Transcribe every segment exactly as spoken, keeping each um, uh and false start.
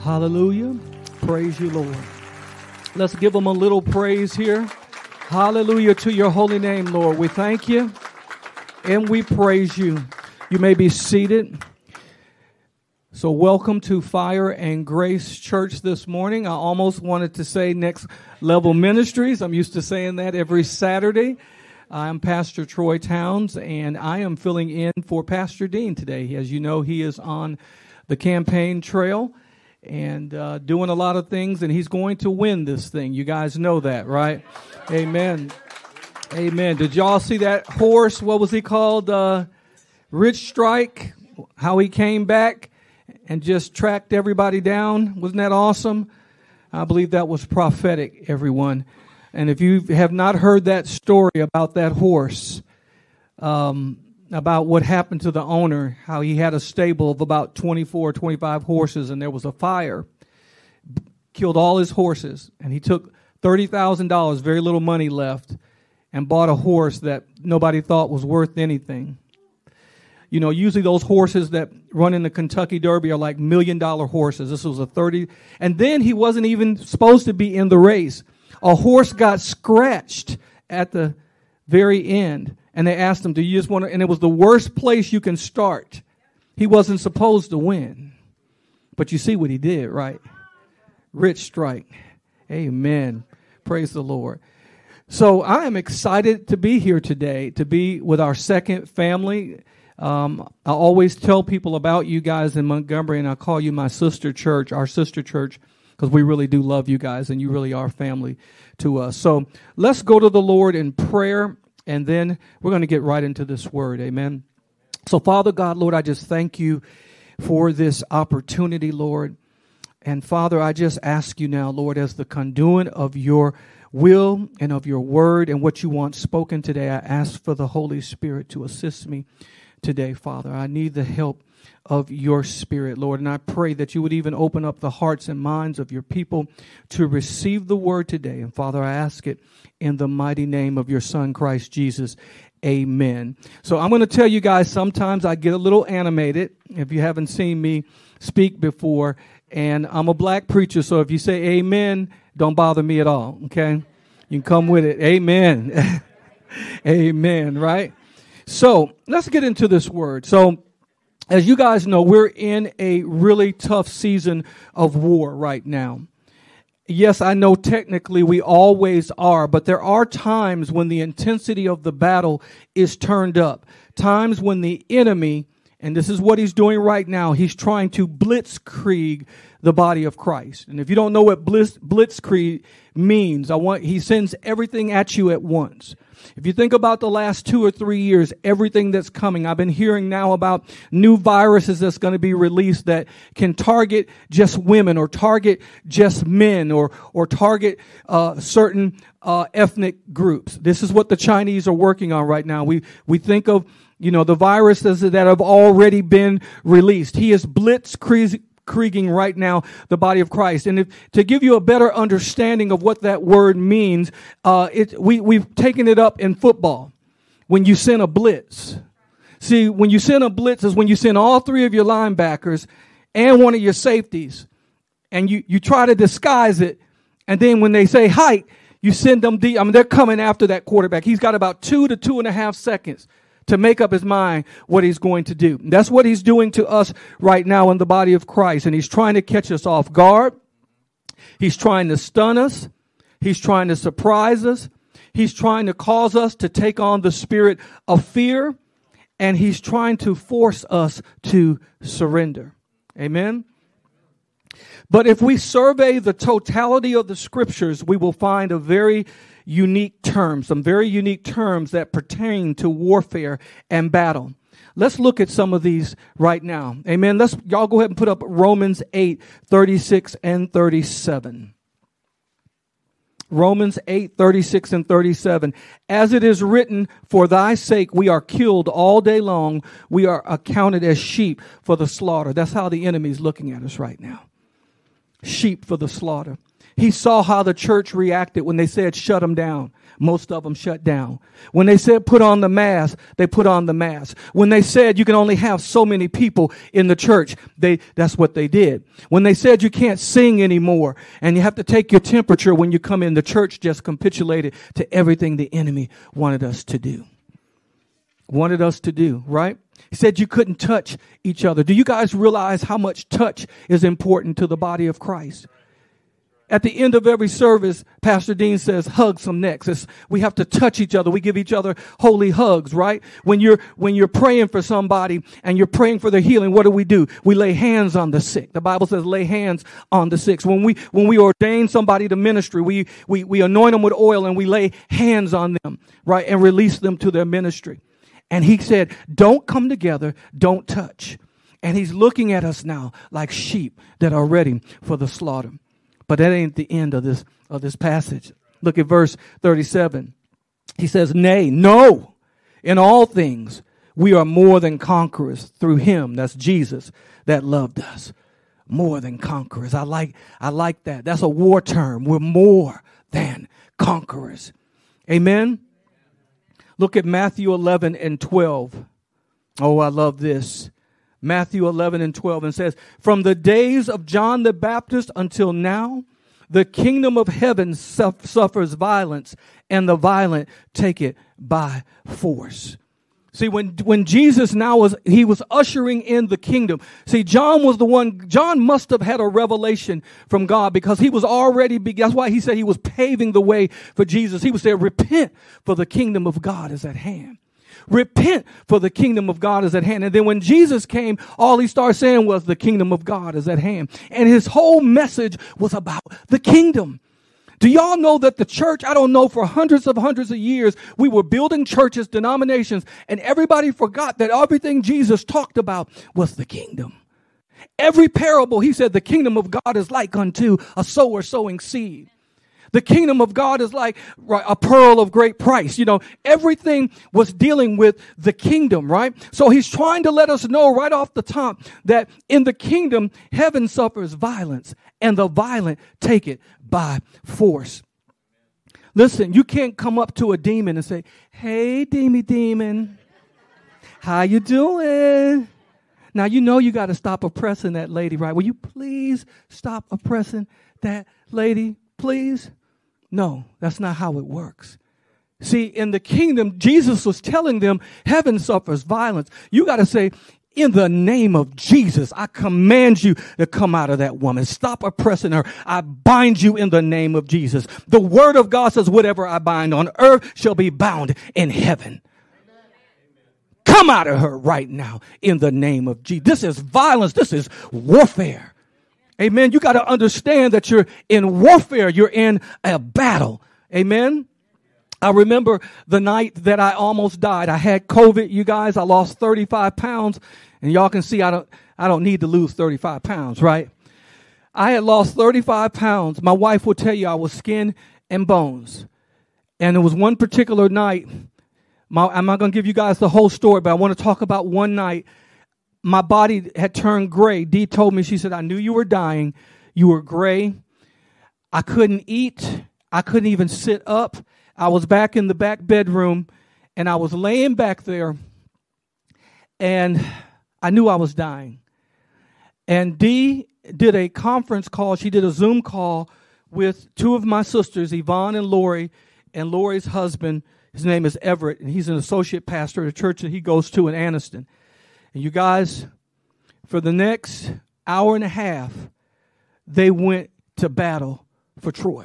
Hallelujah. Praise you, Lord. Let's give him a little praise here. Hallelujah to your holy name, Lord. We thank you and we praise you. You may be seated. So welcome to Fire and Grace Church this morning. I almost wanted to say Next Level Ministries. I'm used to saying that every Saturday. I'm Pastor Troy Towns, and I am filling in for Pastor Dean today. As you know, he is on the campaign trail and uh, doing a lot of things, and he's going to win this thing. You guys know that, right? Amen. Amen. Did y'all see that horse? What was he called? Uh, Rich Strike. How he came back and just tracked everybody down. Wasn't that awesome? I believe that was prophetic, everyone. And if you have not heard that story about that horse, um, about what happened to the owner, how he had a stable of about twenty-four, twenty-five horses, and there was a fire, killed all his horses, and he took thirty thousand dollars, very little money left, and bought a horse that nobody thought was worth anything. You know, usually those horses that run in the Kentucky Derby are like million-dollar horses. This was a thirty, and then he wasn't even supposed to be in the race. A horse got scratched at the very end. And they asked him, do you just want to, and it was the worst place you can start. He wasn't supposed to win. But you see what he did, right? Rich Strike. Amen. Praise the Lord. So I am excited to be here today, to be with our second family. Um, I always tell people about you guys in Montgomery, and I call you my sister church, our sister church, because we really do love you guys, and you really are family to us. So let's go to the Lord in prayer. And then we're going to get right into this word. Amen. So, Father God, Lord, I just thank you for this opportunity, Lord. And, Father, I just ask you now, Lord, as the conduit of your will and of your word and what you want spoken today, I ask for the Holy Spirit to assist me today, Father. I need the help of your Spirit, Lord. And I pray that you would even open up the hearts and minds of your people to receive the word today. And, Father, I ask it in the mighty name of your Son, Christ Jesus. Amen. So I'm going to tell you guys, sometimes I get a little animated if you haven't seen me speak before. And I'm a black preacher, so if you say amen, don't bother me at all, okay? You can come with it. Amen. Amen, right? So let's get into this word. So as you guys know, we're in a really tough season of war right now. Yes, I know technically we always are, but there are times when the intensity of the battle is turned up. Times when the enemy, and this is what he's doing right now, he's trying to blitzkrieg the body of Christ. And if you don't know what blitz, blitzkrieg means, I want he sends everything at you at once. If you think about the last two or three years, everything that's coming, I've been hearing now about new viruses that's going to be released that can target just women or target just men or or target uh, certain uh, ethnic groups. This is what the Chinese are working on right now. We we think of, you know, the viruses that have already been released. He is blitzkrieg. Krieging right now the body of Christ. And if, to give you a better understanding of what that word means, uh, it, we, we've taken it up in football. When you send a blitz. See, when you send a blitz is when you send all three of your linebackers and one of your safeties. And you, you try to disguise it. And then when they say height, you send them deep. I mean, they're coming after that quarterback. He's got about two to two and a half seconds to make up his mind what he's going to do. That's what he's doing to us right now in the body of Christ. And he's trying to catch us off guard. He's trying to stun us. He's trying to surprise us. He's trying to cause us to take on the spirit of fear. And he's trying to force us to surrender. Amen. But if we survey the totality of the scriptures, we will find a very unique terms, some very unique terms that pertain to warfare and battle. Let's look at some of these right now. Amen. Let's y'all go ahead and put up Romans eight, thirty-six and thirty-seven. Romans eight, thirty-six and thirty-seven. As it is written, for thy sake we are killed all day long. We are accounted as sheep for the slaughter. That's how the enemy is looking at us right now. Sheep for the slaughter. He saw how the church reacted when they said shut them down. Most of them shut down. When they said put on the mask, they put on the mask. When they said you can only have so many people in the church, they that's what they did. When they said you can't sing anymore and you have to take your temperature when you come in, the church just capitulated to everything the enemy wanted us to do. Wanted us to do, right? He said you couldn't touch each other. Do you guys realize how much touch is important to the body of Christ? At the end of every service, Pastor Dean says, hug some necks. It's, we have to touch each other. We give each other holy hugs, right? When you're, when you're praying for somebody and you're praying for their healing, what do we do? We lay hands on the sick. The Bible says lay hands on the sick. When we, when we ordain somebody to ministry, we, we, we anoint them with oil and we lay hands on them, right? And release them to their ministry. And he said, don't come together. Don't touch. And he's looking at us now like sheep that are ready for the slaughter. But that ain't the end of this of this passage. Look at verse thirty-seven. He says, nay, no, in all things we are more than conquerors through him, that's Jesus, that loved us. More than conquerors. I like I like that. That's a war term. We're more than conquerors. Amen. Look at Matthew eleven and twelve. Oh, I love this. Matthew eleven and twelve, and says, from the days of John the Baptist until now, the kingdom of heaven suff- suffers violence, and the violent take it by force. See, when, when Jesus now was, he was ushering in the kingdom. See, John was the one, John must have had a revelation from God because he was already, that's why he said he was paving the way for Jesus. He was saying, repent, for the kingdom of God is at hand. Repent, for the kingdom of God is at hand. And then when Jesus came, all he started saying was the kingdom of God is at hand. And his whole message was about the kingdom. Do y'all know that the church, I don't know, for hundreds of hundreds of years, we were building churches, denominations, and everybody forgot that everything Jesus talked about was the kingdom. Every parable, he said, the kingdom of God is like unto a sower sowing seed. The kingdom of God is like a pearl of great price. You know, everything was dealing with the kingdom, right? So he's trying to let us know right off the top that in the kingdom, heaven suffers violence and the violent take it by force. Listen, you can't come up to a demon and say, hey, demon, demon, how you doing? Now, you know you got to stop oppressing that lady, right? Will you please stop oppressing that lady, please? No, that's not how it works. See, in the kingdom, Jesus was telling them heaven suffers violence. You got to say, in the name of Jesus, I command you to come out of that woman. Stop oppressing her. I bind you in the name of Jesus. The word of God says, whatever I bind on earth shall be bound in heaven. Come out of her right now in the name of Jesus. This is violence. This is warfare. Amen. You got to understand that you're in warfare. You're in a battle. Amen. I remember the night that I almost died. I had COVID, you guys. I lost thirty-five pounds. And y'all can see I don't, I don't need to lose thirty-five pounds, right? I had lost thirty-five pounds. My wife will tell you I was skin and bones. And there was one particular night. My, I'm not going to give you guys the whole story, but I want to talk about one night. My body had turned gray. Dee told me, she said, I knew you were dying. You were gray. I couldn't eat. I couldn't even sit up. I was back in the back bedroom, and I was laying back there, and I knew I was dying. And Dee did a conference call. She did a Zoom call with two of my sisters, Yvonne and Lori, and Lori's husband. His name is Everett, and he's an associate pastor at a church that he goes to in Anniston. And you guys, for the next hour and a half, they went to battle for Troy.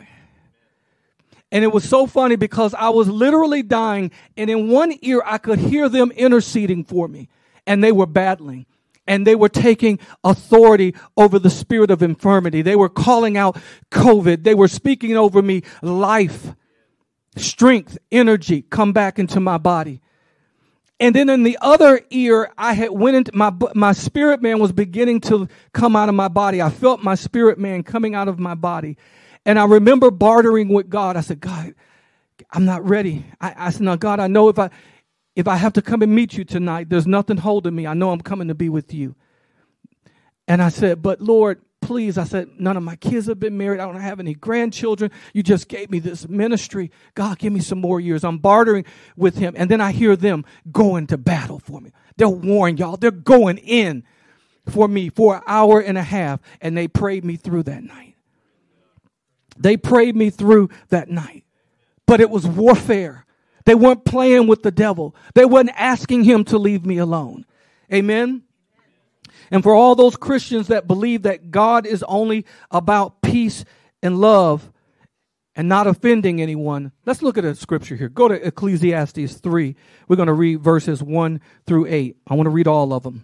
And it was so funny because I was literally dying, and in one ear I could hear them interceding for me, and they were battling. And they were taking authority over the spirit of infirmity. They were calling out COVID. They were speaking over me life, strength, energy, come back into my body. And then in the other ear, I had went into my, my spirit man was beginning to come out of my body. I felt my spirit man coming out of my body. And I remember bartering with God. I said, God, I'm not ready. I, I said, no, God, I know if I, if I have to come and meet you tonight, there's nothing holding me. I know I'm coming to be with you. And I said, but Lord, please. I said, none of my kids have been married. I don't have any grandchildren. You just gave me this ministry. God, give me some more years. I'm bartering with him. And then I hear them going to battle for me. They're warring, y'all. They're going in for me for an hour and a half. And they prayed me through that night. They prayed me through that night. But it was warfare. They weren't playing with the devil. They weren't asking him to leave me alone. Amen. And for all those Christians that believe that God is only about peace and love and not offending anyone, let's look at a scripture here. Go to Ecclesiastes three. We're going to read verses one through eight. I want to read all of them.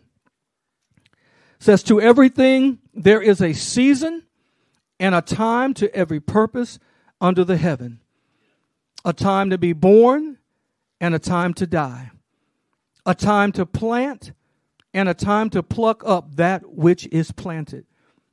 It says, to everything there is a season and a time to every purpose under the heaven. A time to be born and a time to die. A time to plant and a time to pluck up that which is planted.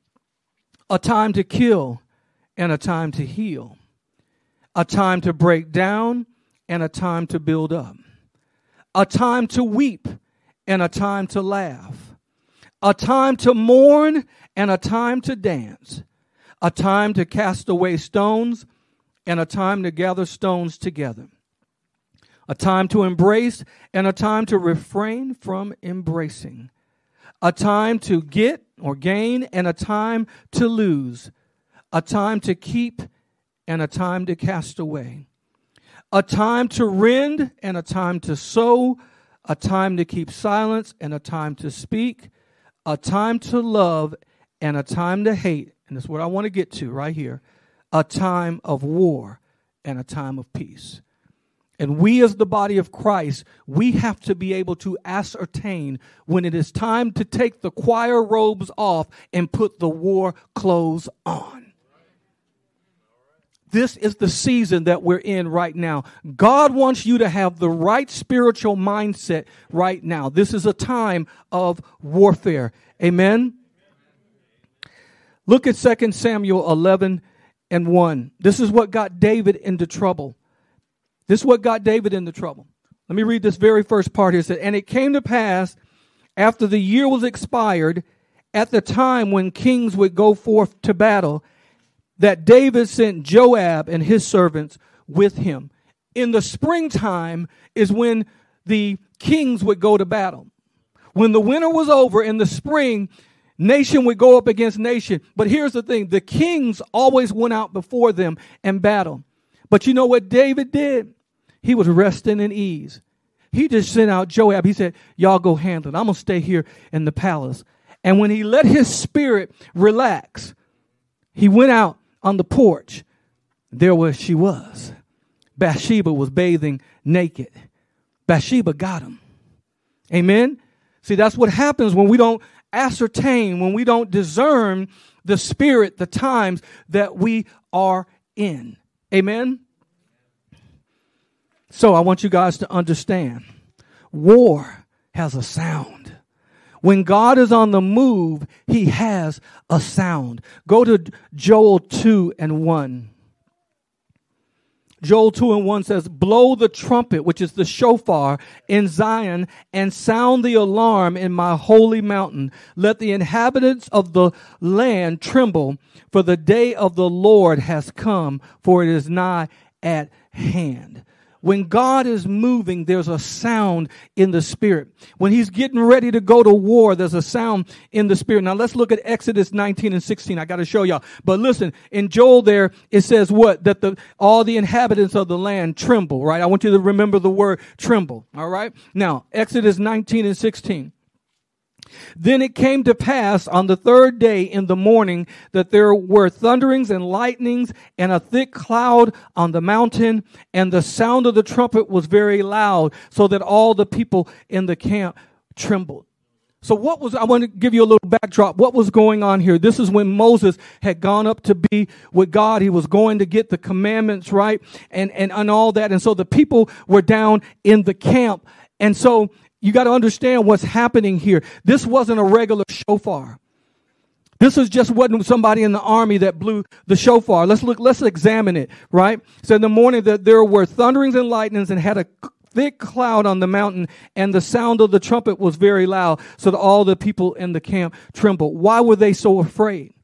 A time to kill and a time to heal. A time to break down and a time to build up. A time to weep and a time to laugh. A time to mourn and a time to dance. A time to cast away stones and a time to gather stones together. A time to embrace and a time to refrain from embracing. A time to get or gain and a time to lose. A time to keep and a time to cast away. A time to rend and a time to sow. A time to keep silence and a time to speak. A time to love and a time to hate. And that's what I want to get to right here. A time of war and a time of peace. And we as the body of Christ, we have to be able to ascertain when it is time to take the choir robes off and put the war clothes on. This is the season that we're in right now. God wants you to have the right spiritual mindset right now. This is a time of warfare. Amen. Look at Second Samuel eleven and one. This is what got David into trouble. This is what got David into trouble. Let me read this very first part here. It said, and it came to pass after the year was expired, at the time when kings would go forth to battle, that David sent Joab and his servants with him. In the springtime is when the kings would go to battle. When the winter was over in the spring, nation would go up against nation. But here's the thing. The kings always went out before them and battled. But you know what David did? He was resting in ease. He just sent out Joab. He said, y'all go handle it. I'm going to stay here in the palace. And when he let his spirit relax, he went out on the porch. There was she was. Bathsheba was bathing naked. Bathsheba got him. Amen. See, that's what happens when we don't ascertain, when we don't discern the spirit, the times that we are in. Amen. So I want you guys to understand, war has a sound. When God is on the move, he has a sound. Go to Joel two and one. Joel two and one says, blow the trumpet, which is the shofar, in Zion, and sound the alarm in my holy mountain. Let the inhabitants of the land tremble, for the day of the Lord has come, for it is nigh at hand. When God is moving, there's a sound in the spirit. When he's getting ready to go to war, there's a sound in the spirit. Now let's look at Exodus nineteen and sixteen. I got to show y'all. But listen, in Joel there, it says what? That the all the inhabitants of the land tremble, right? I want you to remember the word tremble, all right? Now, Exodus nineteen and sixteen. Then it came to pass on the third day in the morning that there were thunderings and lightnings and a thick cloud on the mountain, and the sound of the trumpet was very loud, so that all the people in the camp trembled. So what was, I want to give you a little backdrop. What was going on here? This is when Moses had gone up to be with God. He was going to get the commandments, right? And, and, and all that. And so the people were down in the camp. And so you got to understand what's happening here. This wasn't a regular shofar. This is just wasn't somebody in the army that blew the shofar. Let's look, let's examine it, right? So in the morning that there were thunderings and lightnings and had a thick cloud on the mountain, and the sound of the trumpet was very loud, so that all the people in the camp trembled. Why were they so afraid?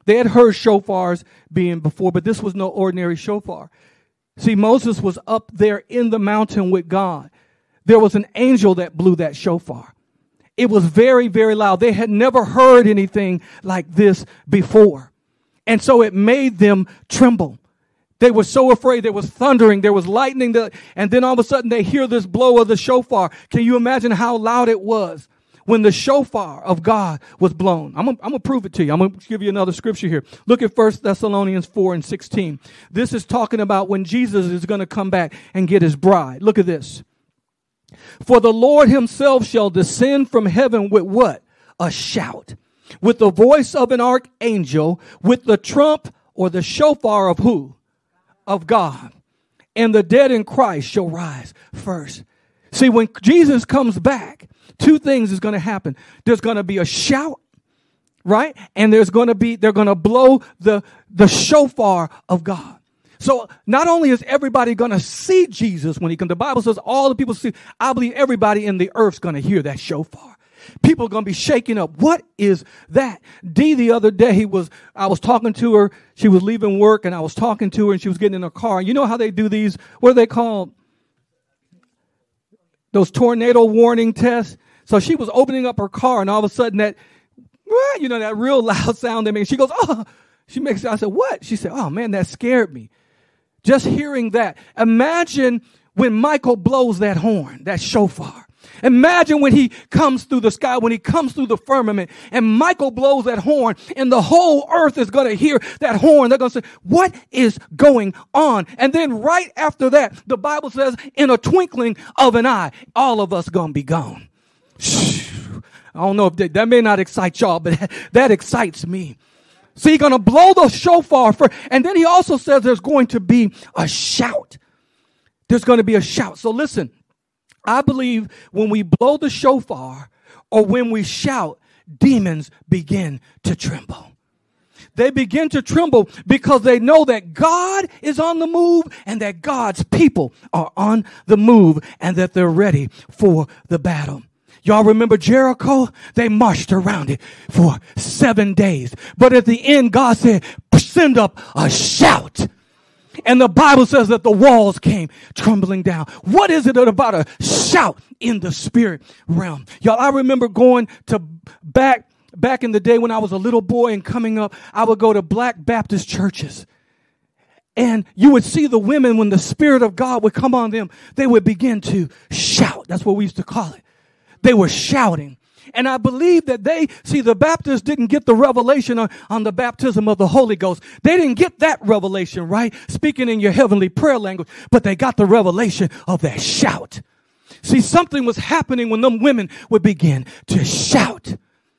They had heard shofars being before, but this was no ordinary shofar. See, Moses was up there in the mountain with God. There was an angel that blew that shofar. It was very, very loud. They had never heard anything like this before. And so it made them tremble. They were so afraid. There was thundering. There was lightning. And then all of a sudden they hear this blow of the shofar. Can you imagine how loud it was when the shofar of God was blown? I'm going to prove it to you. I'm going to give you another scripture here. Look at First Thessalonians four and sixteen. This is talking about when Jesus is going to come back and get his bride. Look at this. For the Lord himself shall descend from heaven with what? A shout. With the voice of an archangel, with the trump or the shofar of who? Of God. And the dead in Christ shall rise first. See, when Jesus comes back, two things is going to happen. There's going to be a shout, right? And there's going to be, they're going to blow the, the shofar of God. So not only is everybody going to see Jesus when he comes, the Bible says all the people see, I believe everybody in the earth's going to hear that shofar. People are going to be shaking up. What is that? Dee the other day, he was, I was talking to her. She was leaving work and I was talking to her and she was getting in her car. You know how they do these, what are they called? Those tornado warning tests. So she was opening up her car and all of a sudden that, you know, that real loud sound. I mean, she goes, oh, she makes, I said, what? She said, oh man, that scared me. Just hearing that. Imagine when Michael blows that horn, that shofar. Imagine when he comes through the sky, when he comes through the firmament, and Michael blows that horn, and the whole earth is going to hear that horn. They're going to say, what is going on? And then right after that, the Bible says, in a twinkling of an eye, all of us going to be gone. I don't know if that, that may not excite y'all, but that, that excites me. So he's going to blow the shofar first. And then he also says there's going to be a shout. There's going to be a shout. So listen, I believe when we blow the shofar or when we shout, demons begin to tremble. They begin to tremble because they know that God is on the move and that God's people are on the move and that they're ready for the battle. Y'all remember Jericho? They marched around it for seven days. But at the end, God said, send up a shout. And the Bible says that the walls came trembling down. What is it about a shout in the spirit realm? Y'all, I remember going to back, back in the day when I was a little boy and coming up, I would go to Black Baptist churches. And you would see the women, when the Spirit of God would come on them, they would begin to shout. That's what we used to call it. They were shouting. And I believe that they, see, the Baptists didn't get the revelation on, on the baptism of the Holy Ghost. They didn't get that revelation, right? Speaking in your heavenly prayer language, but they got the revelation of that shout. See, something was happening when them women would begin to shout.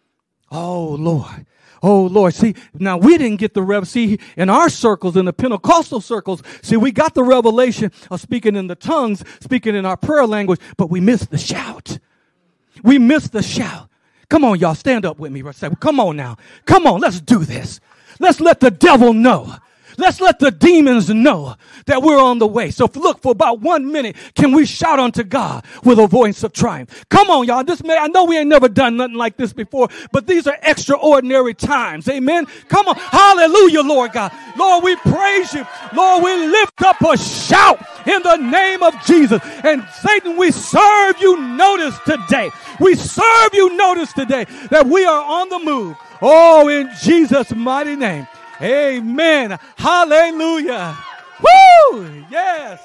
Oh, Lord. Oh, Lord. See, now we didn't get the rev. See, in our circles, in the Pentecostal circles, see, we got the revelation of speaking in the tongues, speaking in our prayer language, but we missed the shout. We missed the shout. Come on, y'all. Stand up with me. Come on now. Come on. Let's do this. Let's let the devil know. Let's let the demons know that we're on the way. So look, for about one minute, can we shout unto God with a voice of triumph? Come on, y'all. This may, I know we ain't never done nothing like this before, but these are extraordinary times. Amen. Come on. Hallelujah, Lord God. Lord, we praise you. Lord, we lift up a shout in the name of Jesus. And Satan, we serve you notice today. We serve you notice today that we are on the move. Oh, in Jesus' mighty name. Amen. Hallelujah. Woo! Yes.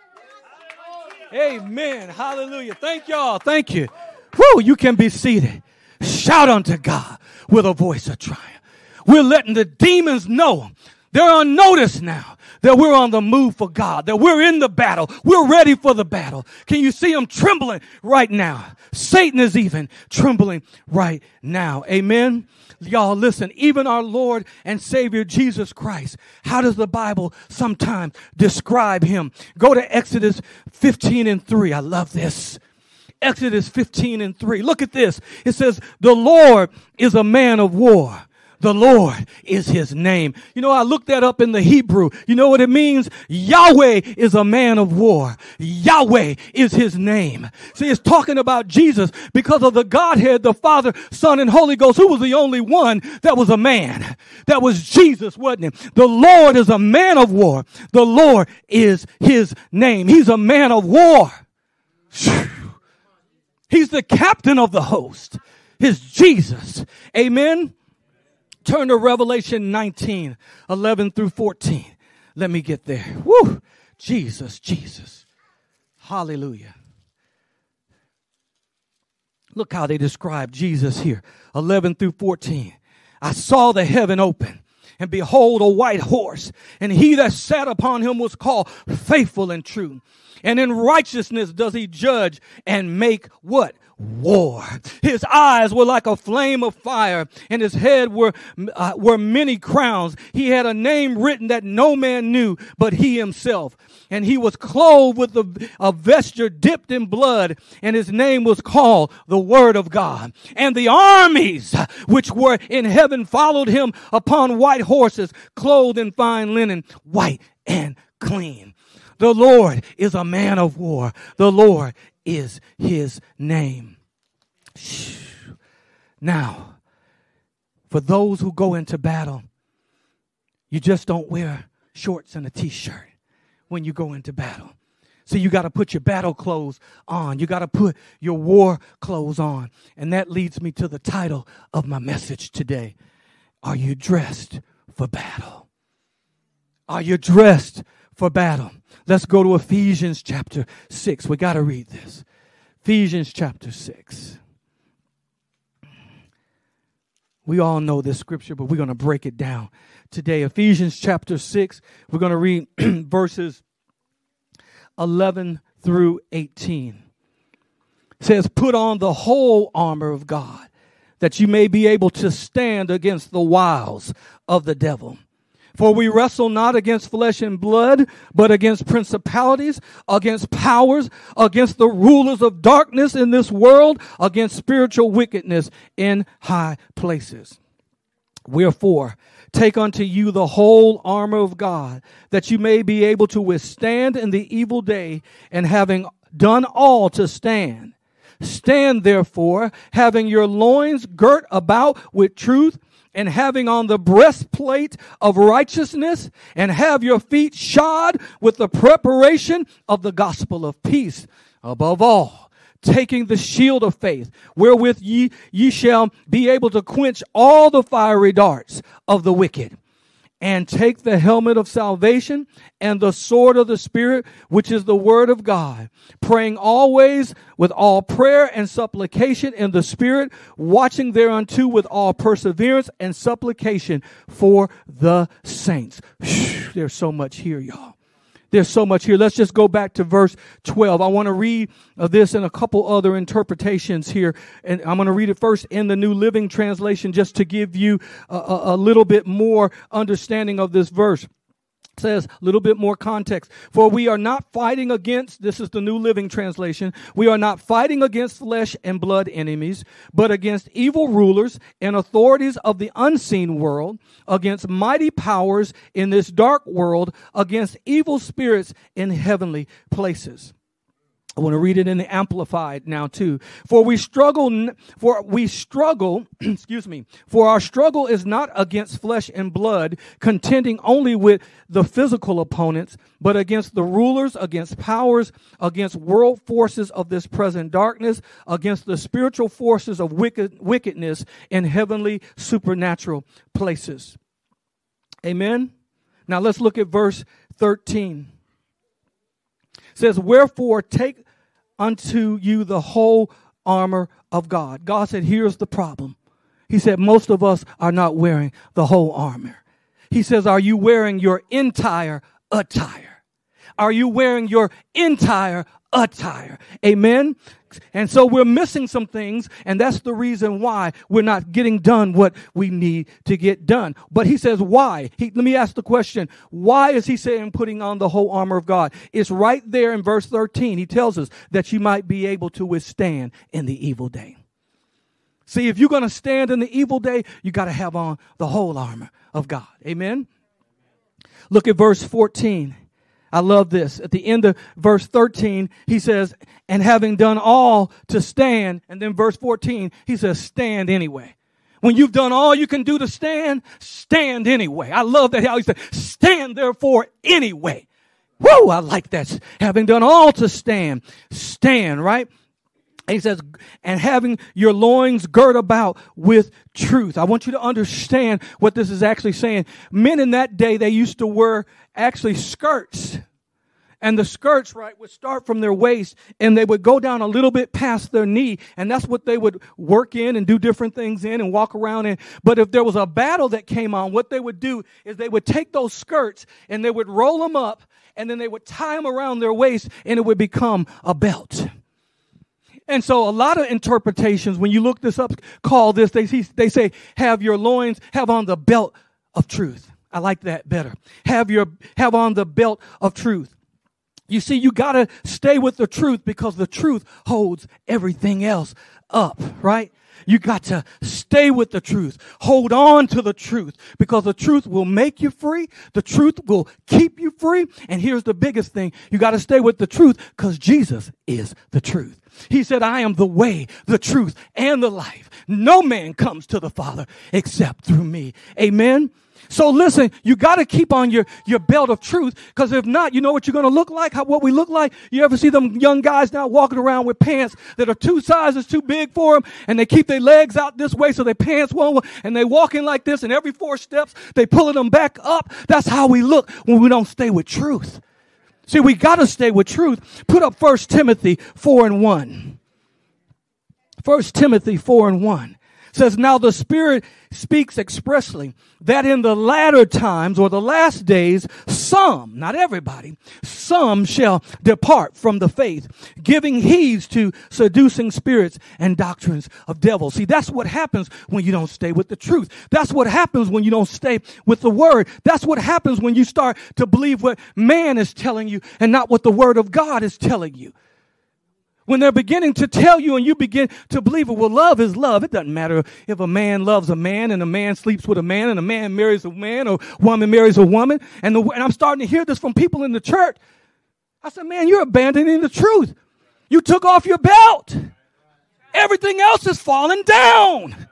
Amen. Hallelujah. Thank y'all. Thank you. Woo! You can be seated. Shout unto God with a voice of triumph. We're letting the demons know they're on notice now that we're on the move for God, that we're in the battle. We're ready for the battle. Can you see them trembling right now? Satan is even trembling right now. Amen. Y'all listen, even our Lord and Savior Jesus Christ, how does the Bible sometimes describe him? Go to Exodus fifteen and three. I love this. Exodus fifteen and three. Look at this. It says, the Lord is a man of war. The Lord is his name. You know, I looked that up in the Hebrew. You know what it means? Yahweh is a man of war. Yahweh is his name. See, it's talking about Jesus because of the Godhead, the Father, Son, and Holy Ghost, who was the only one that was a man. That was Jesus, wasn't it? The Lord is a man of war. The Lord is his name. He's a man of war. He's the captain of the host. His Jesus. Amen. Turn to Revelation nineteen, eleven through fourteen. Let me get there. Woo! Jesus, Jesus. Hallelujah. Look how they describe Jesus here. eleven through fourteen. I saw the heaven open, and behold, a white horse, and he that sat upon him was called Faithful and True. And in righteousness does he judge and make what? War. His eyes were like a flame of fire, and his head were uh, were many crowns. He had a name written that no man knew but he himself. And he was clothed with a, a vesture dipped in blood, and his name was called the Word of God. And the armies which were in heaven followed him upon white horses, clothed in fine linen, white and clean. The Lord is a man of war. The Lord is his name. Now, for those who go into battle, you just don't wear shorts and a t-shirt when you go into battle. So you got to put your battle clothes on. You got to put your war clothes on. And that leads me to the title of my message today. Are you dressed for battle? Are you dressed for battle? Let's go to Ephesians chapter six. We got to read this. Ephesians chapter six. We all know this scripture, but we're going to break it down today. Ephesians chapter six. We're going to read verses eleven through eighteen. It says, put on the whole armor of God, that you may be able to stand against the wiles of the devil. For we wrestle not against flesh and blood, but against principalities, against powers, against the rulers of darkness in this world, against spiritual wickedness in high places. Wherefore, take unto you the whole armor of God, that you may be able to withstand in the evil day, and having done all to stand. Stand therefore, having your loins girt about with truth, and having on the breastplate of righteousness, and have your feet shod with the preparation of the gospel of peace. Above all, taking the shield of faith, wherewith ye, ye shall be able to quench all the fiery darts of the wicked. And take the helmet of salvation and the sword of the Spirit, which is the word of God, praying always with all prayer and supplication in the Spirit, watching thereunto with all perseverance and supplication for the saints. Whew, there's so much here, y'all. There's so much here. Let's just go back to verse twelve. I want to read uh, this in a couple other interpretations here. And I'm going to read it first in the New Living Translation just to give you a, a, a little bit more understanding of this verse. It says a little bit more context. For we are not fighting against, this is the New Living Translation, we are not fighting against flesh and blood enemies, but against evil rulers and authorities of the unseen world, against mighty powers in this dark world, against evil spirits in heavenly places. I want to read it in the Amplified now too. For we struggle, for we struggle, excuse me, for our struggle is not against flesh and blood, contending only with the physical opponents, but against the rulers, against powers, against world forces of this present darkness, against the spiritual forces of wicked, wickedness in heavenly supernatural places. Amen. Now let's look at verse thirteen. It says, wherefore take unto you the whole armor of God. God said, here's the problem. He said, most of us are not wearing the whole armor. He says, are you wearing your entire attire? Are you wearing your entire attire? Amen. And so we're missing some things, and that's the reason why we're not getting done what we need to get done. But he says, why? He, let me ask the question, why is he saying putting on the whole armor of God? It's right there in verse thirteen. He tells us that you might be able to withstand in the evil day. See, if you're going to stand in the evil day, you got to have on the whole armor of God. Amen. Look at verse fourteen. I love this. At the end of verse thirteen, he says, and having done all to stand. And then verse fourteen, he says, stand anyway. When you've done all you can do to stand, stand anyway. I love that how he said, stand therefore anyway. Whoa, I like that. Having done all to stand, stand, right? And he says, and having your loins girt about with truth. I want you to understand what this is actually saying. Men in that day, they used to wear actually skirts. And the skirts, right, would start from their waist and they would go down a little bit past their knee. And that's what they would work in and do different things in and walk around in. But if there was a battle that came on, what they would do is they would take those skirts and they would roll them up and then they would tie them around their waist and it would become a belt. And so a lot of interpretations, when you look this up, call this, they, they say, have your loins, have on the belt of truth. I like that better. Have your, have on the belt of truth. You see, you got to stay with the truth because the truth holds everything else up, right? You got to stay with the truth. Hold on to the truth because the truth will make you free. The truth will keep you free. And here's the biggest thing. You got to stay with the truth because Jesus is the truth. He said, I am the way, the truth, and the life. No man comes to the Father except through me. Amen. So listen, you got to keep on your, your belt of truth because if not, you know what you're going to look like, how, what we look like. You ever see them young guys now walking around with pants that are two sizes too big for them and they keep their legs out this way so their pants won't, and they walking like this and every four steps they pulling them back up. That's how we look when we don't stay with truth. See, we got to stay with truth. Put up First Timothy four and one. First Timothy four and one. Says, now the Spirit speaks expressly that in the latter times or the last days, some, not everybody, some shall depart from the faith, giving heed to seducing spirits and doctrines of devils. See, that's what happens when you don't stay with the truth. That's what happens when you don't stay with the word. That's what happens when you start to believe what man is telling you and not what the word of God is telling you. When they're beginning to tell you and you begin to believe it, well, love is love. It doesn't matter if a man loves a man and a man sleeps with a man and a man marries a man or a woman marries a woman. And, the, and I'm starting to hear this from people in the church. I said, man, you're abandoning the truth. You took off your belt. Everything else is falling down.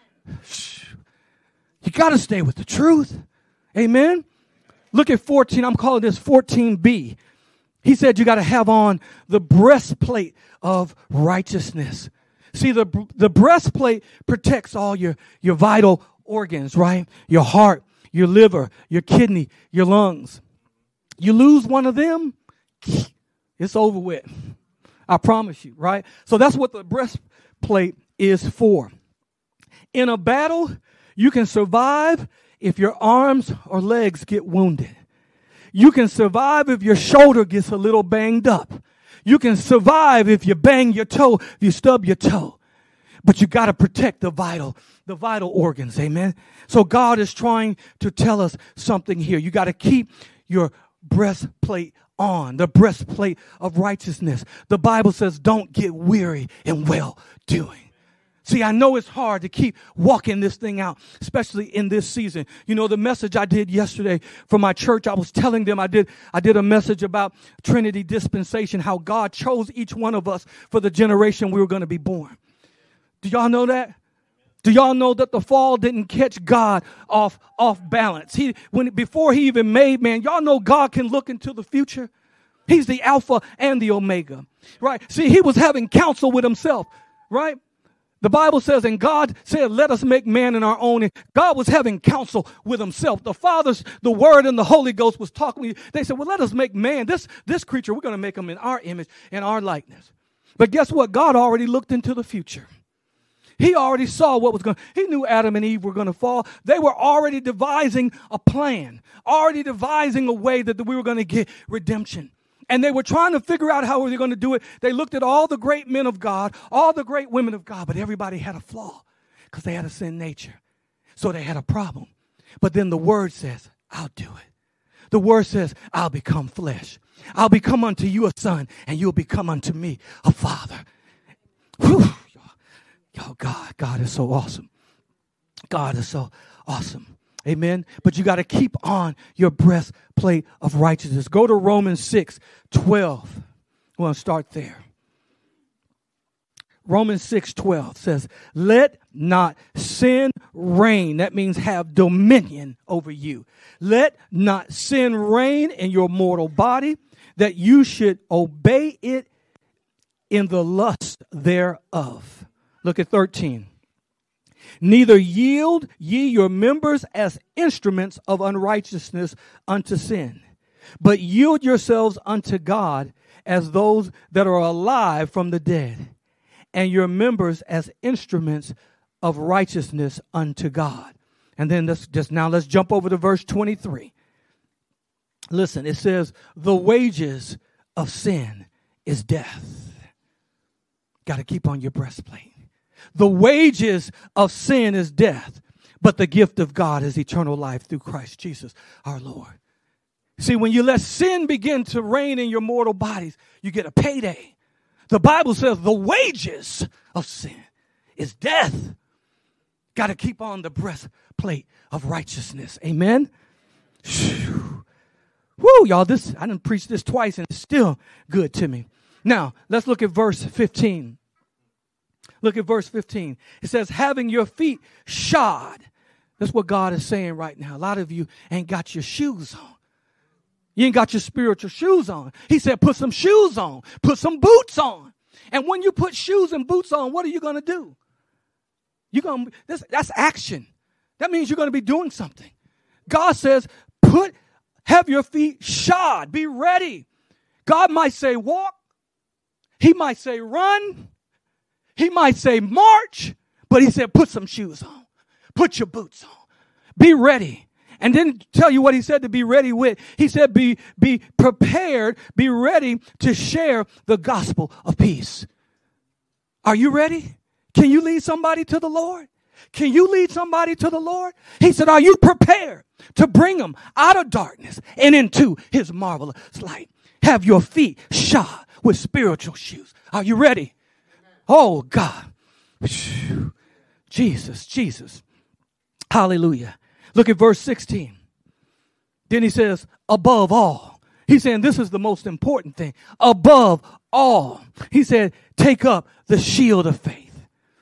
You got to stay with the truth. Amen. Look at fourteen. I'm calling this fourteen B. He said you got to have on the breastplate of righteousness. See, the the breastplate protects all your, your vital organs, right? Your heart, your liver, your kidney, your lungs. You lose one of them, it's over with. I promise you, right? So that's what the breastplate is for. In a battle, you can survive if your arms or legs get wounded. You can survive if your shoulder gets a little banged up. You can survive if you bang your toe, if you stub your toe. But you got to protect the vital, the vital organs. Amen. So God is trying to tell us something here. You got to keep your breastplate on, the breastplate of righteousness. The Bible says, don't get weary in well doing. See, I know it's hard to keep walking this thing out, especially in this season. You know, the message I did yesterday for my church, I was telling them I did, I did a message about Trinity dispensation, how God chose each one of us for the generation we were going to be born. Do y'all know that? Do y'all know that the fall didn't catch God off, off balance? He, when, before he even made man, y'all know God can look into the future. He's the Alpha and the Omega, right? See, he was having counsel with himself, right? The Bible says, and God said, let us make man in our own. God was having counsel with himself. The Father's, the Word, and the Holy Ghost was talking. They said, well, let us make man. This, this creature, we're going to make him in our image and our likeness. But guess what? God already looked into the future. He already saw what was going to, he knew Adam and Eve were going to fall. They were already devising a plan, already devising a way that we were going to get redemption. And they were trying to figure out how they were going to do it. They looked at all the great men of God, all the great women of God, but everybody had a flaw because they had a sin nature. So they had a problem. But then the word says, I'll do it. The word says, I'll become flesh. I'll become unto you a son, and you'll become unto me a father. Whew. Oh, God, God is so awesome. God is so awesome. Amen. But you got to keep on your breastplate of righteousness. Go to Romans six twelve. We're going to start there. Romans six twelve says, let not sin reign. That means have dominion over you. Let not sin reign in your mortal body, that you should obey it in the lust thereof. Look at thirteen. Neither yield ye your members as instruments of unrighteousness unto sin, but yield yourselves unto God as those that are alive from the dead, and your members as instruments of righteousness unto God. And then let's just now let's jump over to verse twenty-three. Listen, it says, the wages of sin is death. Got to keep on your breastplate. The wages of sin is death, but the gift of God is eternal life through Christ Jesus our Lord. See, when you let sin begin to reign in your mortal bodies, you get a payday. The Bible says the wages of sin is death. Got to keep on the breastplate of righteousness. Amen. Whew. Woo, y'all, this I didn't preach this twice and it's still good to me. Now, let's look at verse fifteen. Look at verse fifteen. It says, having your feet shod. That's what God is saying right now. A lot of you ain't got your shoes on. You ain't got your spiritual shoes on. He said, put some shoes on. Put some boots on. And when you put shoes and boots on, what are you going to do? You're going to, that's, that's action. That means you're going to be doing something. God says, put, have your feet shod. Be ready. God might say walk. He might say run. He might say march, but he said put some shoes on. Put your boots on. Be ready. And then tell you what he said to be ready with. He said be, be prepared, be ready to share the gospel of peace. Are you ready? Can you lead somebody to the Lord? Can you lead somebody to the Lord? He said, are you prepared to bring them out of darkness and into his marvelous light? Have your feet shod with spiritual shoes. Are you ready? Oh, God. Jesus, Jesus. Hallelujah. Look at verse sixteen. Then he says, above all. He's saying this is the most important thing. Above all. He said, take up the shield of faith.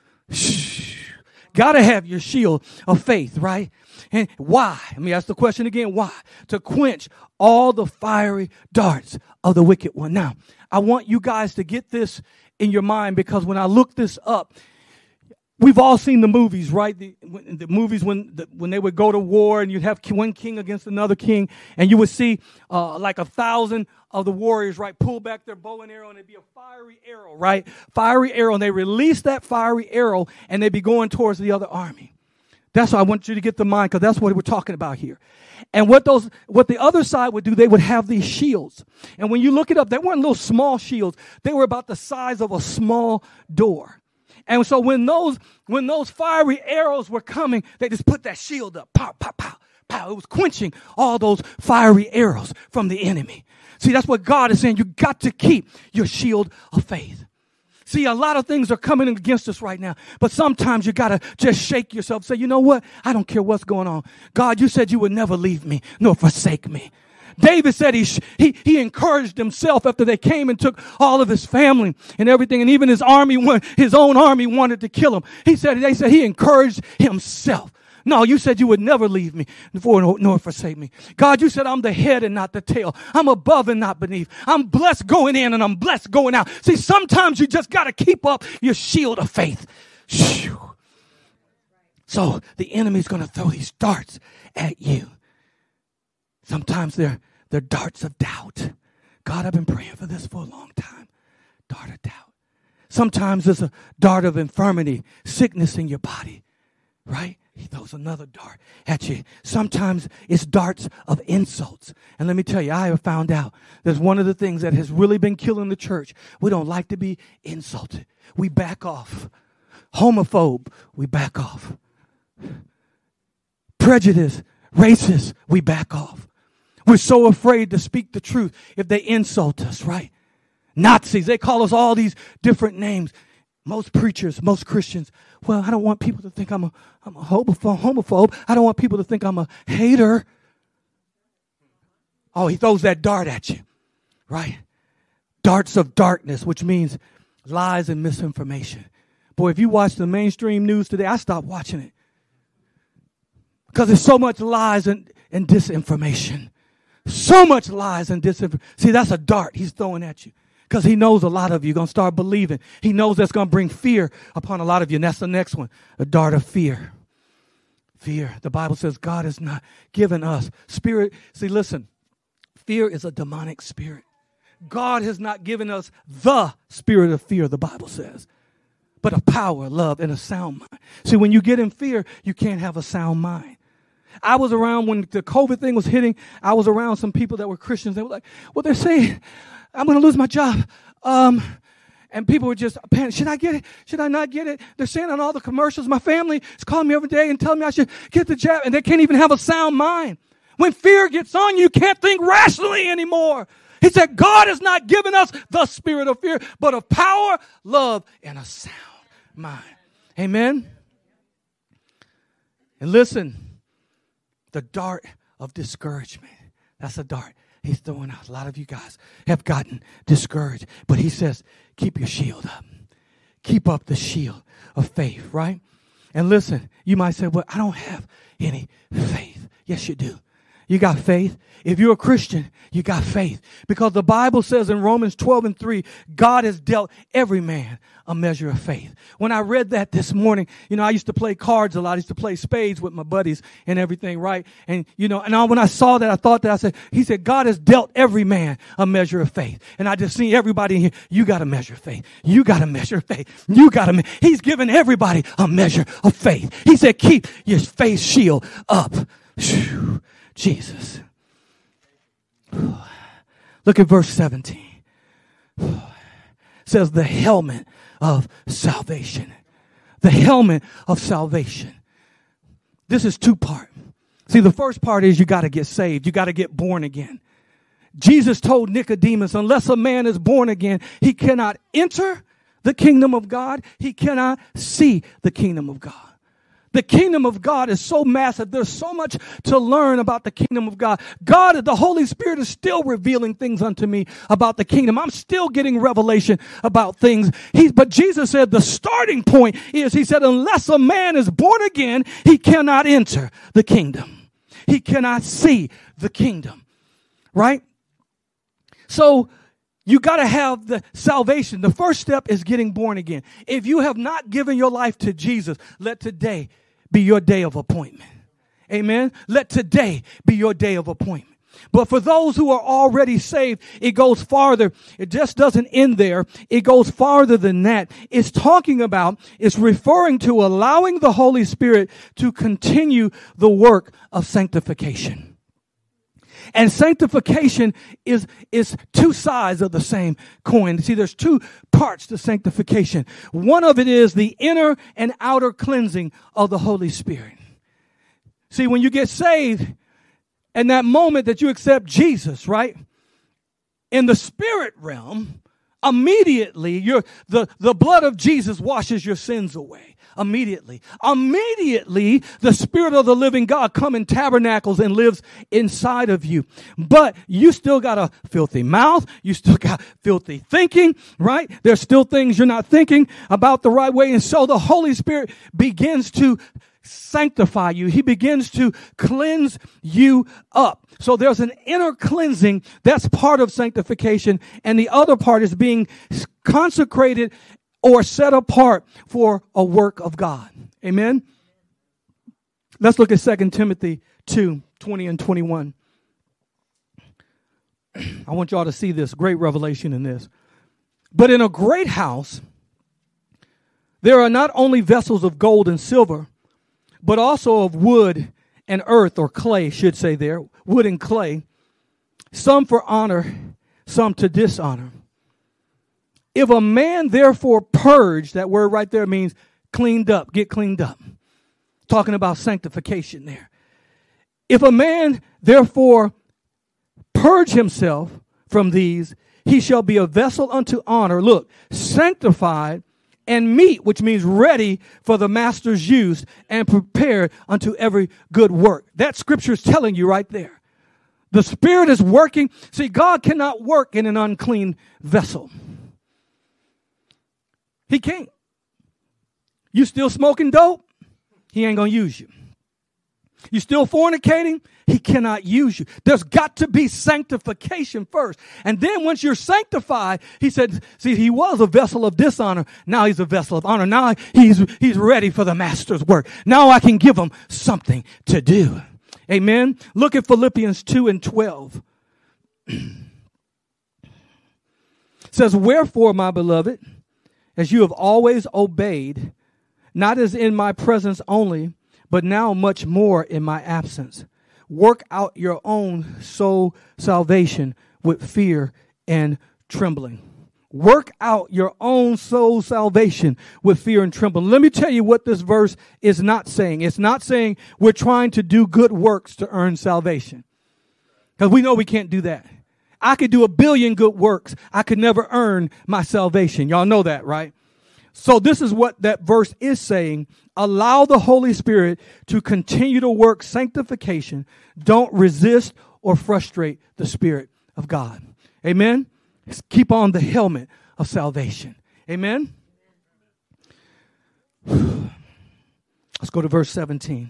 Got to have your shield of faith, right? And why? Let me ask the question again. Why? To quench all the fiery darts of the wicked one. Now, I want you guys to get this in your mind, because when I look this up, we've all seen the movies, right? The, the movies when the, when they would go to war and you'd have one king against another king, and you would see uh, like a thousand of the warriors, right, pull back their bow and arrow, and it'd be a fiery arrow, right? Fiery arrow, and they release that fiery arrow, and they'd be going towards the other army. That's why I want you to get the mind, because that's what we're talking about here. And what those, what the other side would do, they would have these shields. And when you look it up, they weren't little small shields. They were about the size of a small door. And so when those, when those fiery arrows were coming, they just put that shield up. Pow, pow, pow, pow. It was quenching all those fiery arrows from the enemy. See, that's what God is saying. You got to keep your shield of faith. See, a lot of things are coming against us right now, but sometimes you got to just shake yourself. Say, you know what? I don't care what's going on. God, you said you would never leave me nor forsake me. David said he, he, he encouraged himself after they came and took all of his family and everything. And even his army, his own army wanted to kill him. He said, they said he encouraged himself. No, you said you would never leave me nor forsake me. God, you said I'm the head and not the tail. I'm above and not beneath. I'm blessed going in and I'm blessed going out. See, sometimes you just got to keep up your shield of faith. So the enemy's going to throw these darts at you. Sometimes they're, they're darts of doubt. God, I've been praying for this for a long time. Dart of doubt. Sometimes there's a dart of infirmity, sickness in your body, right? He throws another dart at you. Sometimes it's darts of insults. And let me tell you, I have found out there's one of the things that has really been killing the church. We don't like to be insulted. We back off. Homophobe, we back off. Prejudice, racist, we back off. We're so afraid to speak the truth if they insult us, right? Nazis, they call us all these different names. Most preachers, most Christians, well, I don't want people to think I'm a, I'm a homophobe, homophobe. I don't want people to think I'm a hater. Oh, he throws that dart at you, right? Darts of darkness, which means lies and misinformation. Boy, if you watch the mainstream news today, I stopped watching it. Because there's so much lies and, and disinformation. So much lies and disinformation. See, that's a dart he's throwing at you. Because he knows a lot of you are going to start believing. He knows that's going to bring fear upon a lot of you. And that's the next one, a dart of fear. Fear. The Bible says God has not given us spirit. See, listen, fear is a demonic spirit. God has not given us the spirit of fear, the Bible says, but a power, love, and a sound mind. See, when you get in fear, you can't have a sound mind. I was around when the COVID thing was hitting. I was around some people that were Christians. They were like, well, they're saying, I'm going to lose my job. Um, and people were just panicked. Should I get it? Should I not get it? They're saying on all the commercials, my family is calling me every day and telling me I should get the jab. And they can't even have a sound mind. When fear gets on you, you can't think rationally anymore. He said, God has not given us the spirit of fear, but of power, love, and a sound mind. Amen. And listen, the dart of discouragement. That's a dart he's throwing out. A lot of you guys have gotten discouraged. But he says, keep your shield up. Keep up the shield of faith, right? And listen, you might say, well, I don't have any faith. Yes, you do. You got faith. If you're a Christian, you got faith. Because the Bible says in Romans twelve and three, God has dealt every man a measure of faith. When I read that this morning, you know, I used to play cards a lot. I used to play spades with my buddies and everything, right? And, you know, and I, when I saw that, I thought that, I said, he said, God has dealt every man a measure of faith. And I just see everybody in here, you got a measure of faith. You got a measure of faith. You got a, me- he's given everybody a measure of faith. He said, keep your faith shield up. Whew. Jesus. Look at verse seventeen. It says the helmet of salvation. The helmet of salvation. This is two part. See, the first part is you got to get saved. You got to get born again. Jesus told Nicodemus, unless a man is born again, he cannot enter the kingdom of God. He cannot see the kingdom of God. The kingdom of God is so massive. There's so much to learn about the kingdom of God. God, the Holy Spirit is still revealing things unto me about the kingdom. I'm still getting revelation about things. He, but Jesus said the starting point is, he said, unless a man is born again, he cannot enter the kingdom. He cannot see the kingdom. Right? So you got to have the salvation. The first step is getting born again. If you have not given your life to Jesus, let today be your day of appointment. Amen. Let today be your day of appointment. But for those who are already saved, it goes farther. It just doesn't end there. It goes farther than that. It's talking about, it's referring to allowing the Holy Spirit to continue the work of sanctification. And sanctification is, is two sides of the same coin. See, there's two parts to sanctification. One of it is the inner and outer cleansing of the Holy Spirit. See, when you get saved, and that moment that you accept Jesus, right? In the spirit realm, immediately your the, the blood of Jesus washes your sins away. Immediately. Immediately, the Spirit of the living God comes in tabernacles and lives inside of you. But you still got a filthy mouth. You still got filthy thinking, right? There's still things you're not thinking about the right way. And so the Holy Spirit begins to sanctify you. He begins to cleanse you up. So there's an inner cleansing that's part of sanctification. And the other part is being consecrated or set apart for a work of God. Amen? Let's look at Second Timothy two, twenty and twenty-one. I want y'all to see this great revelation in this. But in a great house, there are not only vessels of gold and silver, but also of wood and earth, or clay, should say there, wood and clay, some for honor, some to dishonor. If a man therefore purge, that word right there means cleaned up, get cleaned up. Talking about sanctification there. If a man therefore purge himself from these, he shall be a vessel unto honor, look, sanctified and meet, which means ready for the master's use and prepared unto every good work. That scripture is telling you right there. The Spirit is working. See, God cannot work in an unclean vessel. He can't. You still smoking dope? He ain't going to use you. You still fornicating? He cannot use you. There's got to be sanctification first. And then once you're sanctified, he said, see, he was a vessel of dishonor. Now he's a vessel of honor. Now he's, he's ready for the master's work. Now I can give him something to do. Amen. Look at Philippians two and twelve. It says, wherefore, my beloved, as you have always obeyed, not as in my presence only, but now much more in my absence, work out your own soul salvation with fear and trembling. Work out your own soul salvation with fear and trembling. Let me tell you what this verse is not saying. It's not saying we're trying to do good works to earn salvation. Because we know we can't do that. I could do a billion good works. I could never earn my salvation. Y'all know that, right? So this is what that verse is saying. Allow the Holy Spirit to continue to work sanctification. Don't resist or frustrate the Spirit of God. Amen? Let's keep on the helmet of salvation. Amen? Let's go to verse seventeen.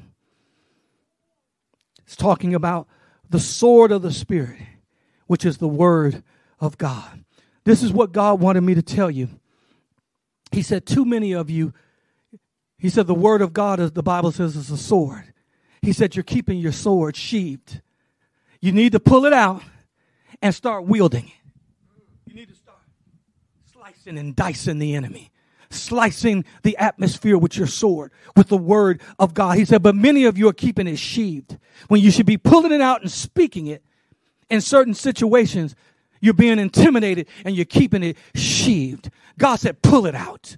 It's talking about the sword of the Spirit, which is the Word of God. This is what God wanted me to tell you. He said, too many of you, he said, the word of God, as the Bible says, is a sword. He said, you're keeping your sword sheathed. You need to pull it out and start wielding it. You need to start slicing and dicing the enemy, slicing the atmosphere with your sword, with the word of God. He said, but many of you are keeping it sheathed when you should be pulling it out and speaking it. In certain situations, you're being intimidated and you're keeping it sheathed. God said, pull it out.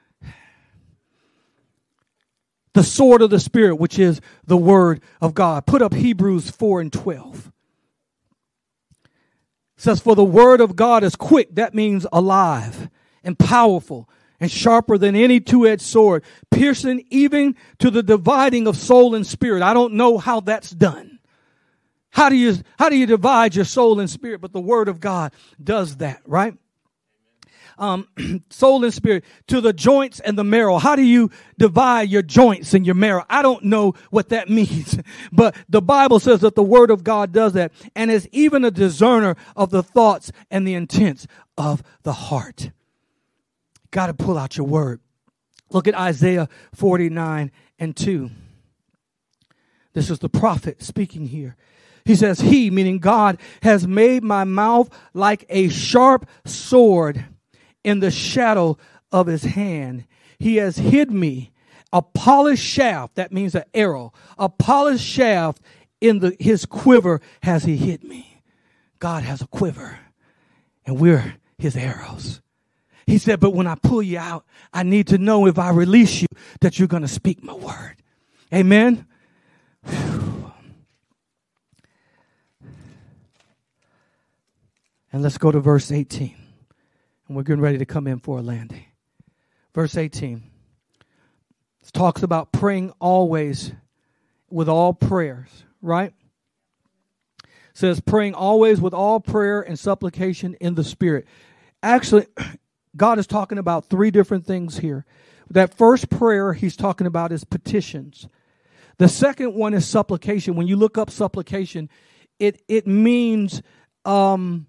The sword of the Spirit, which is the word of God. Put up Hebrews four and twelve. It says, for the word of God is quick. That means alive and powerful and sharper than any two-edged sword, piercing even to the dividing of soul and spirit. I don't know how that's done. How do you, how do you divide your soul and spirit? But the word of God does that, right? Um, soul and spirit, to the joints and the marrow. How do you divide your joints and your marrow? I don't know what that means, but the Bible says that the word of God does that, and is even a discerner of the thoughts and the intents of the heart. Got to pull out your word. Look at Isaiah forty-nine and two. This is the prophet speaking here. He says, he, meaning God, has made my mouth like a sharp sword in the shadow of his hand. He has hid me a polished shaft. That means an arrow. A polished shaft in the his quiver has he hid me. God has a quiver, and we're his arrows. He said, but when I pull you out, I need to know if I release you that you're going to speak my word. Amen. Whew. And let's go to verse eighteen. And we're getting ready to come in for a landing. Verse eighteen. It talks about praying always with all prayers, right? It says praying always with all prayer and supplication in the Spirit. Actually, God is talking about three different things here. That first prayer he's talking about is petitions. The second one is supplication. When you look up supplication, it, it means um,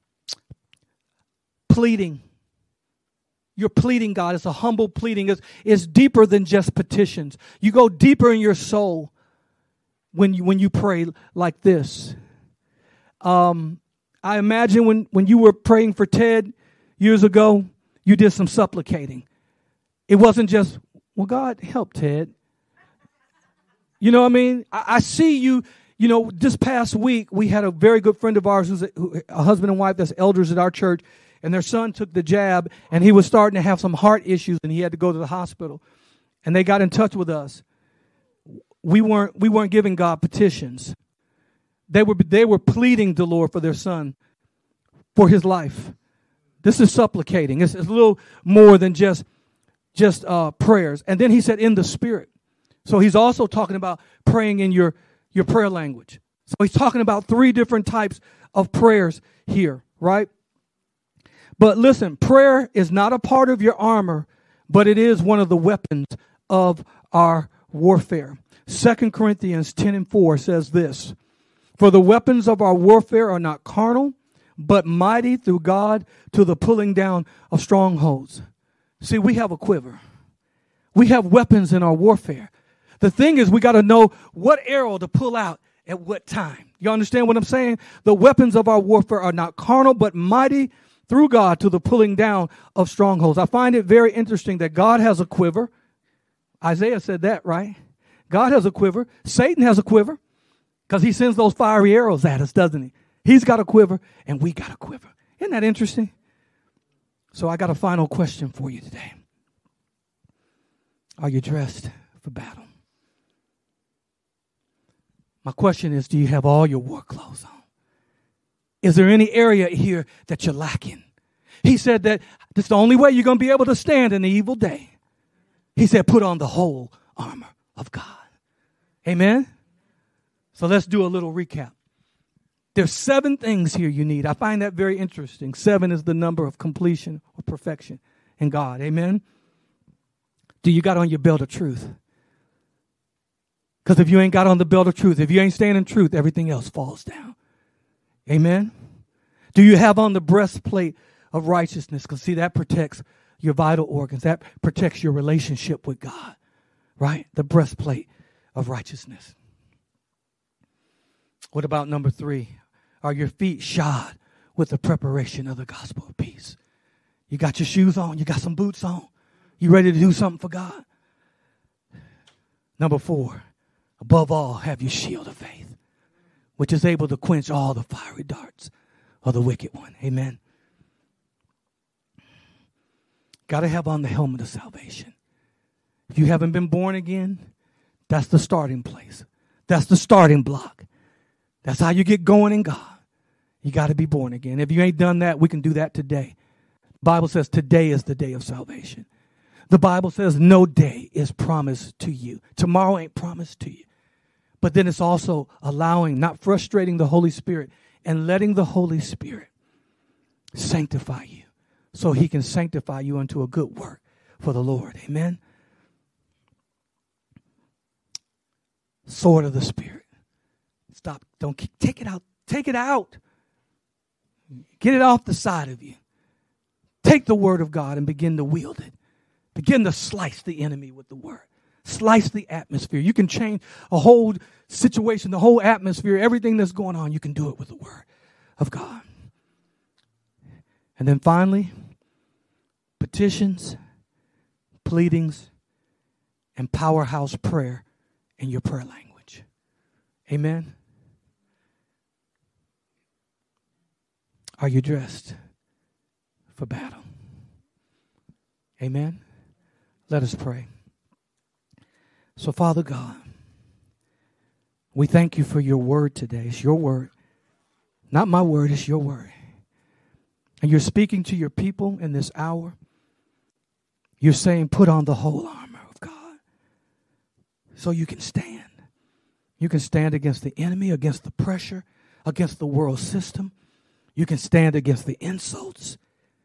pleading. You're pleading God. It's a humble pleading. It's, it's deeper than just petitions. You go deeper in your soul when you, when you pray like this. Um, I imagine when, when you were praying for Ted years ago, you did some supplicating. It wasn't just, well, God, help Ted. You know what I mean? I, I see you, you know, this past week, we had a very good friend of ours who's a, who, a husband and wife that's elders at our church, and their son took the jab, and he was starting to have some heart issues, and he had to go to the hospital. And they got in touch with us. We weren't, we weren't giving God petitions. They were, they were pleading the Lord for their son, for his life. This is supplicating. It's, it's a little more than just just uh, prayers. And then he said in the Spirit. So he's also talking about praying in your, your prayer language. So he's talking about three different types of prayers here, right? But listen, prayer is not a part of your armor, but it is one of the weapons of our warfare. Second Corinthians ten and four says this, for the weapons of our warfare are not carnal, but mighty through God to the pulling down of strongholds. See, we have a quiver. We have weapons in our warfare. The thing is, we got to know what arrow to pull out at what time. You understand what I'm saying? The weapons of our warfare are not carnal, but mighty through God to the pulling down of strongholds. I find it very interesting that God has a quiver. Isaiah said that, right? God has a quiver. Satan has a quiver because he sends those fiery arrows at us, doesn't he? He's got a quiver and we got a quiver. Isn't that interesting? So I got a final question for you today. Are you dressed for battle? My question is, do you have all your war clothes on? Is there any area here that you're lacking? He said that this is the only way you're going to be able to stand in the evil day. He said, put on the whole armor of God. Amen? So let's do a little recap. There's seven things here you need. I find that very interesting. Seven is the number of completion or perfection in God. Amen? Do you got on your belt of truth? Because if you ain't got on the belt of truth, if you ain't staying in truth, everything else falls down. Amen? Do you have on the breastplate of righteousness? Because see, that protects your vital organs. That protects your relationship with God. Right? The breastplate of righteousness. What about number three? Are your feet shod with the preparation of the gospel of peace? You got your shoes on. You got some boots on. You ready to do something for God? Number four, above all, have your shield of faith, which is able to quench all the fiery darts of the wicked one. Amen. Got to have on the helmet of salvation. If you haven't been born again, that's the starting place. That's the starting block. That's how you get going in God. You got to be born again. If you ain't done that, we can do that today. The Bible says today is the day of salvation. The Bible says no day is promised to you. Tomorrow ain't promised to you. But then it's also allowing, not frustrating the Holy Spirit and letting the Holy Spirit sanctify you so he can sanctify you unto a good work for the Lord. Amen. Sword of the Spirit. Stop. Don't keep, take it out. Take it out. Get it off the side of you. Take the word of God and begin to wield it. Begin to slice the enemy with the word. Slice the atmosphere. You can change a whole situation, the whole atmosphere, everything that's going on. You can do it with the word of God. And then finally, petitions, pleadings, and powerhouse prayer in your prayer language. Amen. Are you dressed for battle? Amen. Let us pray. So, Father God, we thank you for your word today. It's your word. Not my word, it's your word. And you're speaking to your people in this hour. You're saying, put on the whole armor of God so you can stand. You can stand against the enemy, against the pressure, against the world system. You can stand against the insults.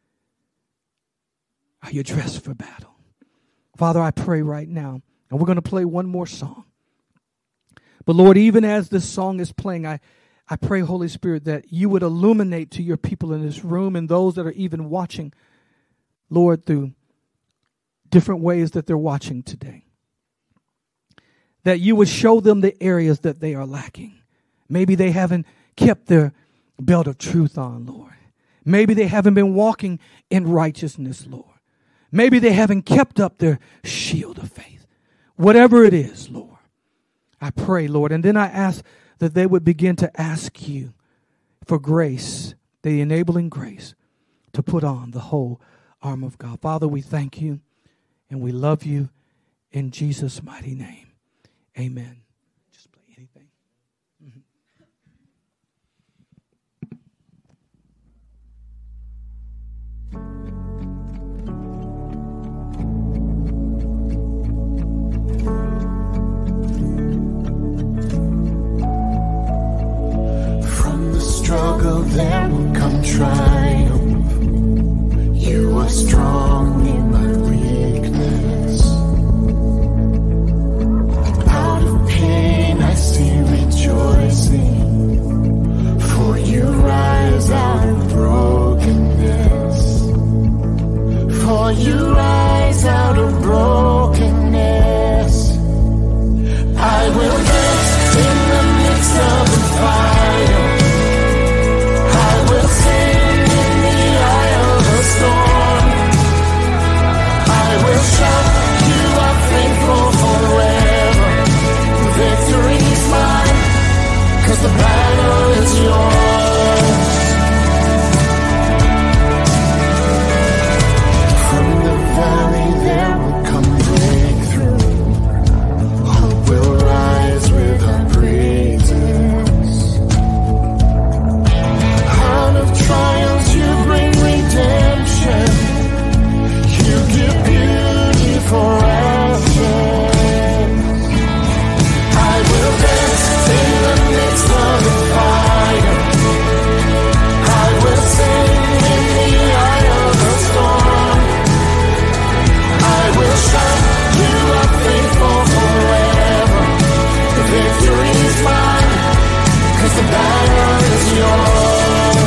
Are you dressed for battle? Father, I pray right now, and we're going to play one more song. But Lord, even as this song is playing, I, I pray, Holy Spirit, that you would illuminate to your people in this room and those that are even watching, Lord, through different ways that they're watching today. That you would show them the areas that they are lacking. Maybe they haven't kept their belt of truth on, Lord. Maybe they haven't been walking in righteousness, Lord. Maybe they haven't kept up their shield of faith. Whatever it is, Lord, I pray, Lord. And then I ask that they would begin to ask you for grace, the enabling grace, to put on the whole armor of God. Father, we thank you and we love you in Jesus' mighty name. Amen. Just play anything. Mm-hmm. saw you rise out of brokenness. I will dance in the midst of the fire. I will sing in the eye of the storm. I will shout, you are faithful forever. Victory's mine, 'cause the battle is yours. From the valley there will come breakthrough. Hope will rise with our praises. Out of trials you bring redemption. You give beauty for ashes. I will dance in the midst of the fire. I will sing in the eye of the storm. I will shout, you are faithful forever. The victory is mine, 'cause the battle is yours.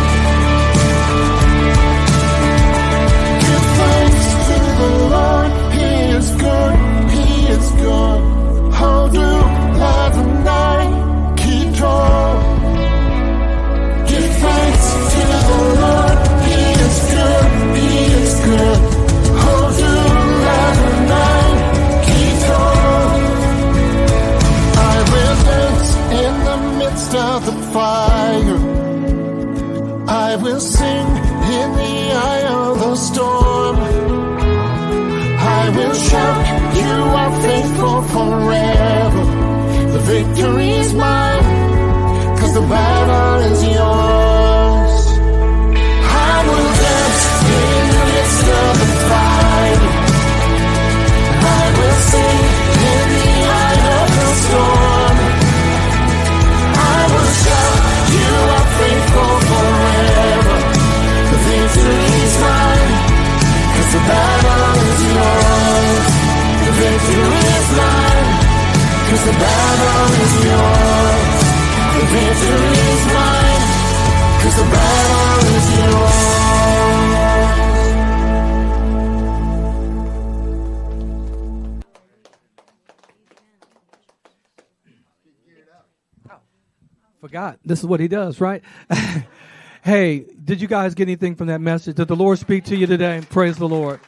Give thanks to the Lord, He is good, He is good. Hold you love and night, keep tall. Give thanks to the Lord, He is good, He is good. Hold you love and night, keep tall. I will dance in the midst of the fire. I will sing in the eye of the storm. I will shout, you are faithful forever. The victory is mine, 'cause the battle is yours. I will dance in the midst of the fire. I will sing in the eye of the storm. I will shout, you are faithful forever. The victory is mine, 'cause the battle is yours. The victory is mine, 'cause the battle is yours. The victory is mine, 'cause the battle is yours. Forgot. This is what he does, right? Hey, did you guys get anything from that message? Did the Lord speak to you today? Praise the Lord.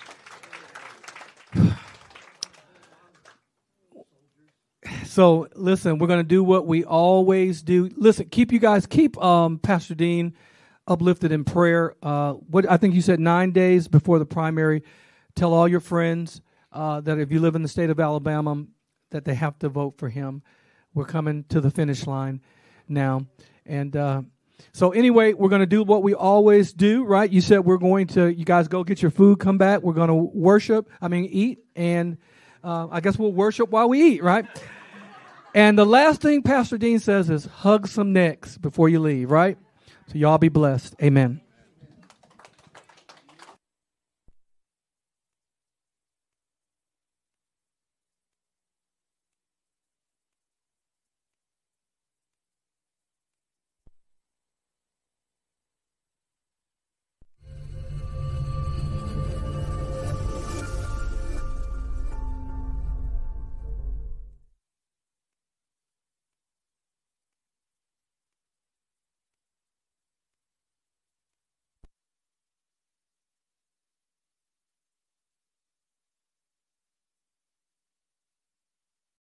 So, listen, we're going to do what we always do. Listen, keep you guys, keep um, Pastor Dean uplifted in prayer. Uh, what I think you said nine days before the primary. Tell all your friends uh, that if you live in the state of Alabama, that they have to vote for him. We're coming to the finish line now. And uh, so anyway, we're going to do what we always do, right? You said we're going to, you guys go get your food, come back. We're going to worship, I mean, eat. And uh, I guess we'll worship while we eat, right? And the last thing Pastor Dean says is hug some necks before you leave, right? So y'all be blessed. Amen.